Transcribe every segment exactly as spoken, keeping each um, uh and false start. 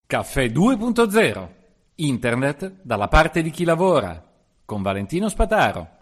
Caffè due punto zero. Internet dalla parte di chi lavora. Con Valentino Spataro.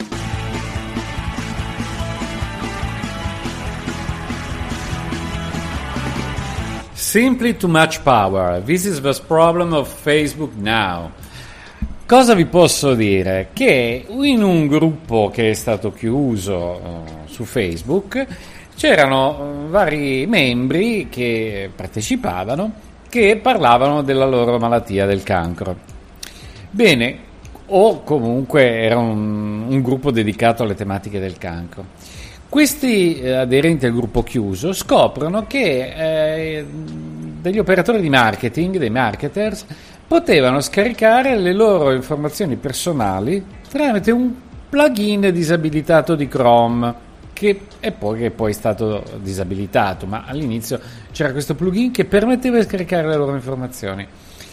Simply too much power. This is the problem of Facebook now. Cosa vi posso dire? Che in un gruppo che è stato chiuso uh, su Facebook c'erano uh, vari membri che partecipavano che parlavano della loro malattia del cancro. Bene, o comunque era un, un gruppo dedicato alle tematiche del cancro. Questi eh, aderenti al gruppo chiuso scoprono che eh, degli operatori di marketing, dei marketers, potevano scaricare le loro informazioni personali tramite un plugin disabilitato di Chrome, che è poi, che è poi stato disabilitato, ma all'inizio c'era questo plugin che permetteva di scaricare le loro informazioni.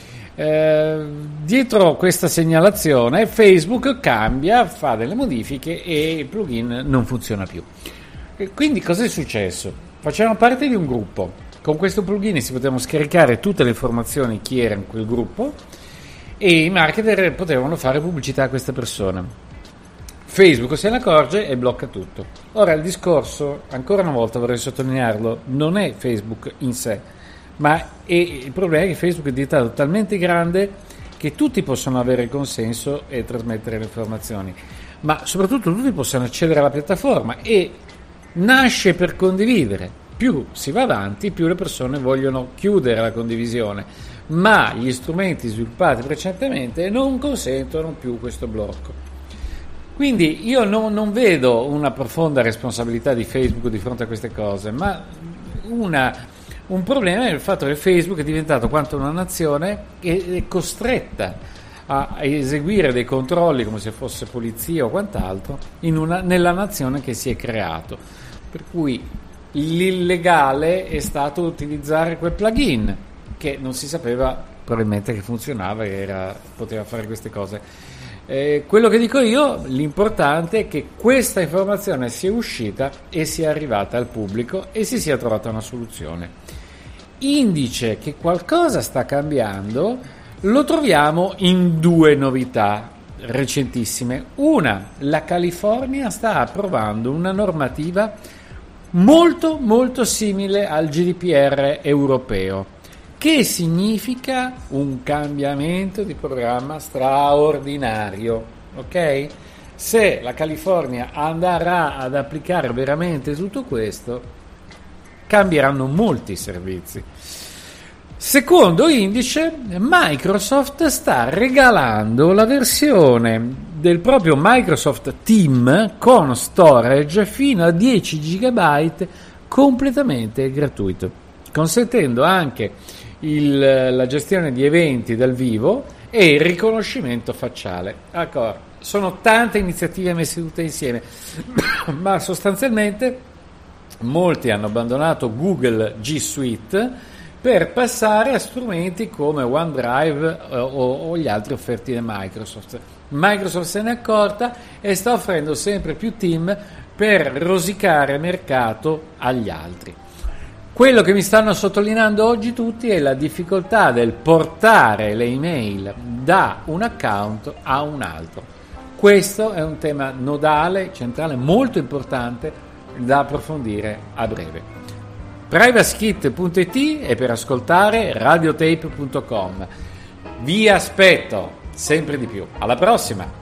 Eh, dietro questa segnalazione Facebook cambia, fa delle modifiche e il plugin non funziona più. E quindi cosa è successo? Facevano parte di un gruppo, con questo plugin si potevano scaricare tutte le informazioni chi era in quel gruppo e i marketer potevano fare pubblicità a queste persone. Facebook se ne accorge e blocca tutto. Ora il discorso, ancora una volta vorrei sottolinearlo, non è Facebook in sé, ma è il problema è che Facebook è diventato talmente grande che tutti possono avere il consenso e trasmettere le informazioni, ma soprattutto tutti possono accedere alla piattaforma e nasce per condividere. Più si va avanti, più le persone vogliono chiudere la condivisione, ma gli strumenti sviluppati precedentemente non consentono più questo blocco. Quindi io non, non vedo una profonda responsabilità di Facebook di fronte a queste cose, ma una, un problema è il fatto che Facebook è diventato quanto una nazione che è costretta a eseguire dei controlli come se fosse polizia o quant'altro in una, nella nazione che si è creato. Per cui l'illegale è stato utilizzare quel plugin che non si sapeva probabilmente che funzionava e era, poteva fare queste cose. Eh, quello che dico io, l'importante è che questa informazione sia uscita e sia arrivata al pubblico e si sia trovata una soluzione. Indice che qualcosa sta cambiando lo troviamo in due novità recentissime. Una, la California sta approvando una normativa molto molto simile al G D P R europeo, che significa un cambiamento di programma straordinario, ok? Se la California andrà ad applicare veramente tutto questo, cambieranno molti servizi. Secondo indice, Microsoft sta regalando la versione del proprio Microsoft Team con storage fino a dieci giga completamente gratuito, consentendo anche Il, la gestione di eventi dal vivo e il riconoscimento facciale. Ecco, sono tante iniziative messe tutte insieme, ma sostanzialmente molti hanno abbandonato Google G Suite per passare a strumenti come OneDrive eh, o, o gli altri offerti da Microsoft. Microsoft se ne è accorta e sta offrendo sempre più team per rosicare mercato agli altri. Quello che mi stanno sottolineando oggi tutti è la difficoltà del portare le email da un account a un altro. Questo è un tema nodale, centrale, molto importante da approfondire a breve. privacykit punto it è per ascoltare radiotape punto com. Vi aspetto sempre di più. Alla prossima!